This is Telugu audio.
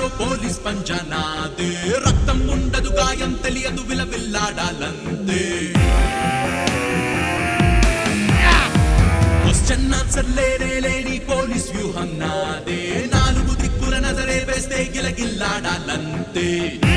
పోలీస్ పంజానాదే రక్తం ఉండదు గాయం తెలియదు విలవిల్లాడాలంతే క్వశ్చన్ ఆన్సర్ లేని పోలీస్ వ్యూహం నాదే నాలుగు దిక్కుల నజరే వేస్తే గిలగిల్లాడాలంతే